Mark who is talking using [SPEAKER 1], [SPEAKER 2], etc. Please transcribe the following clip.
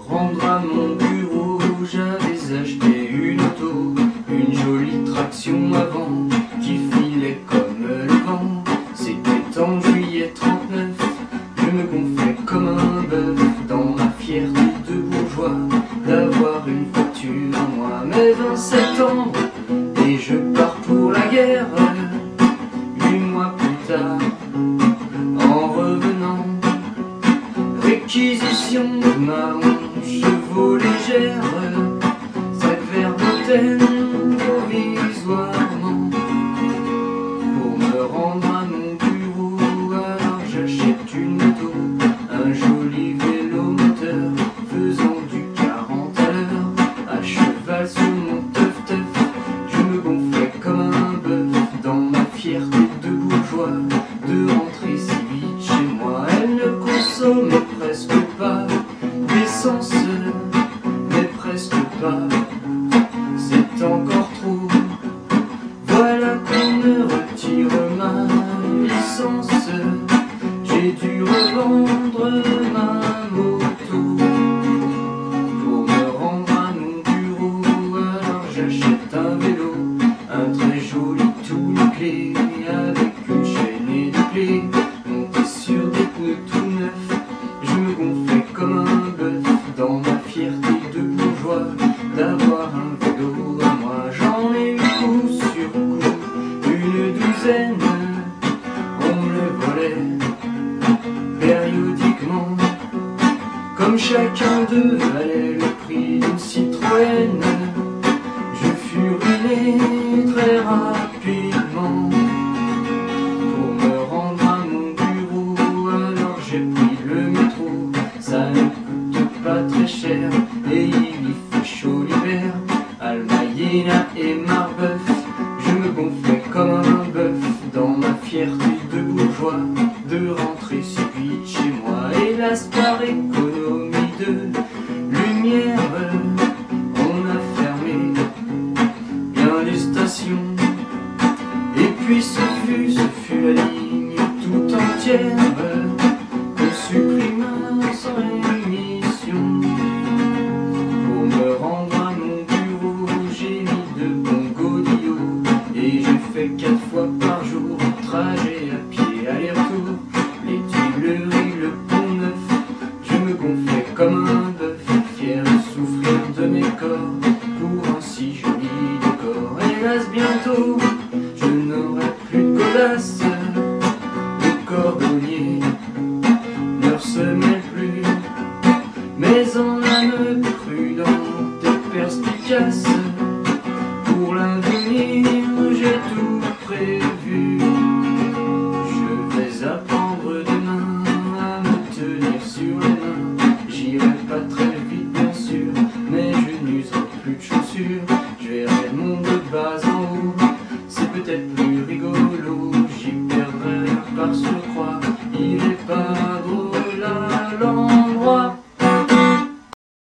[SPEAKER 1] rendre à mon bureau, j'avais acheté une auto, une jolie traction avant qui filait comme le vent. C'était en juillet 39, je me gonflais comme un bœuf dans ma fierté de bourgeois d'avoir une voiture à moi. Mais 27 ans et je pars pour la guerre. 8 mois plus tard, en revenant, réquisition de ma chevaux légère, sac vert d'antenne provisoirement. Pour me rendre à mon bureau, alors j'achète une moto, un joli vélo moteur faisant du 40 à l'heure, à cheval sur mon teuf-teuf. Je me gonflais comme un bœuf dans ma fierté de bourgeois de rentrer si vite chez moi. Elle ne consomme presque pas d'essence, mais presque pas, c'est encore trop. Voilà qu'on me retire ma licence, j'ai dû revendre ma moto. Pour me rendre à mon bureau, alors j'achète un vélo, un très joli tout clé avec une chaîne et des clés, monté sur des pneus tout neufs. Je me gonflais comme un bœuf dans ma fierté de bourgeois d'avoir un vélo à moi. J'en ai eu coup sur coup une douzaine, on me le volait périodiquement, comme chacun d'eux valait le prix d'une Citroën. Je fus ruiné très rapidement. Pour me rendre à mon bureau, alors j'ai pris le métro. Ça ne coûte pas très cher et il y fait chaud l'hiver. Almayena et Marbeuf, je me gonflais comme un bœuf dans ma fierté de bourgeois de rentrer si vite chez moi. Hélas, par économie de lumière, on a fermé bien les stations. Et puis ce fut la ligne tout entière qu'on supprima sans émission. Pour me rendre à mon bureau, j'ai mis de bons godillots et j'ai fait 4 fois par jour trajet à pied aller-retour. Les Tuileries, le Pont-Neuf, je me gonflais comme un bœuf, fier de souffrir de mes corps pour un si joli décor. Hélas, bientôt je n'aurai plus de godasses, le cordonnier ne ressemelle plus, mais en âme prudente et perspicace, pour l'avenir j'ai tout prévu. Je vais apprendre demain à me tenir sur les mains. J'irai pas très vite bien sûr, mais je n'userai plus de chaussures. Je verrai le monde de bas en haut, c'est peut-être plus